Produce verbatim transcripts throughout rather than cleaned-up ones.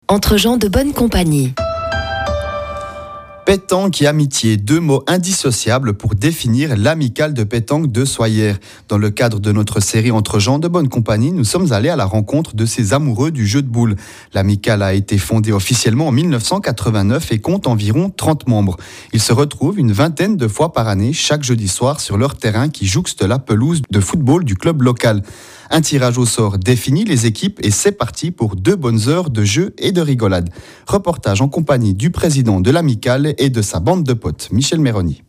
Entre gens de bonne compagnie. Pétanque et amitié, deux mots indissociables pour définir l'amicale de pétanque de Soyères. Dans le cadre de notre série Entre gens de bonne compagnie, nous sommes allés à la rencontre de ces amoureux du jeu de boules. L'amicale a été fondée officiellement en mille neuf cent quatre-vingt-neuf et compte environ trente membres. Ils se retrouvent une vingtaine de fois par année, chaque jeudi soir, sur leur terrain qui jouxte la pelouse de football du club local. Un tirage au sort définit les équipes et c'est parti pour deux bonnes heures de jeu et de rigolade. Reportage en compagnie du président de l'amicale et de sa bande de potes, Michel Méroni.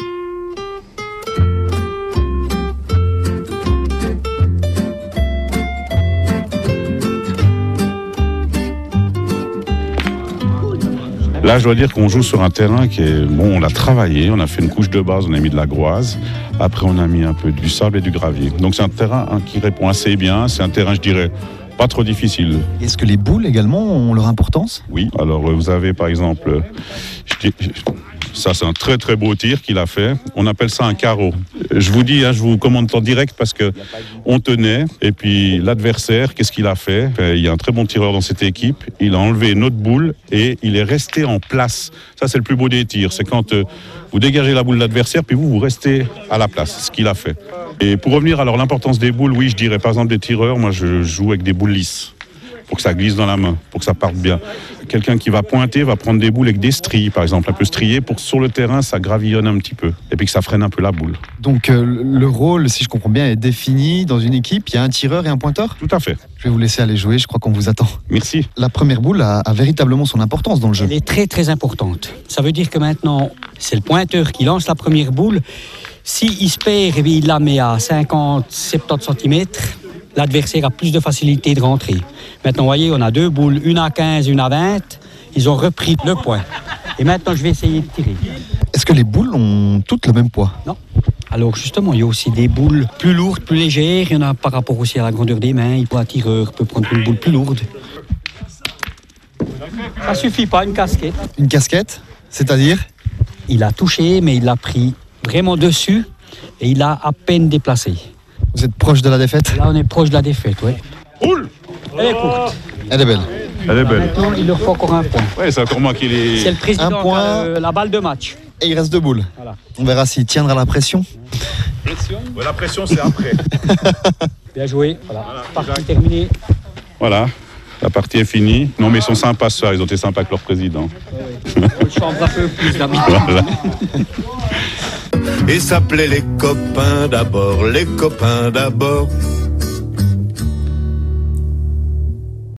Là, je dois dire qu'on joue sur un terrain qui est... Bon, on l'a travaillé, on a fait une couche de base, on a mis de la groise. Après, on a mis un peu du sable et du gravier. Donc, c'est un terrain hein, qui répond assez bien. C'est un terrain, je dirais, pas trop difficile. Est-ce que les boules, également, ont leur importance ? Oui. Alors, vous avez, par exemple... Je dis... Ça, c'est un très très beau tir qu'il a fait. On appelle ça un carreau. Je vous dis, hein, je vous commande en direct parce que on tenait. Et puis l'adversaire, qu'est-ce qu'il a fait ? Il y a un très bon tireur dans cette équipe. Il a enlevé notre boule et il est resté en place. Ça, c'est le plus beau des tirs. C'est quand euh, vous dégagez la boule de l'adversaire, puis vous, vous restez à la place. Ce qu'il a fait. Et pour revenir alors l'importance des boules, oui, je dirais par exemple des tireurs. Moi, je joue avec des boules lisses. Pour que ça glisse dans la main, pour que ça parte bien. Quelqu'un qui va pointer va prendre des boules avec des stries, par exemple, un peu striées, pour que sur le terrain, ça gravillonne un petit peu, et puis que ça freine un peu la boule. Donc euh, le rôle, si je comprends bien, est défini dans une équipe. Il y a un tireur et un pointeur ? Tout à fait. Je vais vous laisser aller jouer, je crois qu'on vous attend. Merci. La première boule a, a véritablement son importance dans le jeu. Elle est très très importante. Ça veut dire que maintenant, c'est le pointeur qui lance la première boule. S'il se perd et il la met à cinquante à soixante-dix centimètres, l'adversaire a plus de facilité de rentrer. Maintenant, vous voyez, on a deux boules, une à quinze, une à vingt. Ils ont repris le point. Et maintenant, je vais essayer de tirer. Est-ce que les boules ont toutes le même poids ? Non. Alors, justement, il y a aussi des boules plus lourdes, plus légères. Il y en a par rapport aussi à la grandeur des mains. Un tireur peut prendre une boule plus lourde. Ça suffit pas, une casquette. Une casquette ? C'est-à-dire ? Il a touché, mais il l'a pris vraiment dessus et il a à peine déplacé. Vous êtes proche de la défaite ? Là, on est proche de la défaite, oui. Boule ! Elle est courte. Elle est belle. Elle est belle. Maintenant, il leur faut encore un point. Oui, c'est encore moi qui l'ai... C'est le président Un point. qui a euh, la balle de match. Et il reste deux boules. Voilà. On verra s'il tiendra la pression. Pression ? Ouais, la pression, c'est après. Bien joué. Voilà. Partie terminée. Voilà, la partie est finie. Non, mais ils sont sympas ce soir, ils ont été sympas avec leur président. On le chambre un peu plus d'habitude. Voilà. Et s'appelait les copains d'abord, les copains d'abord.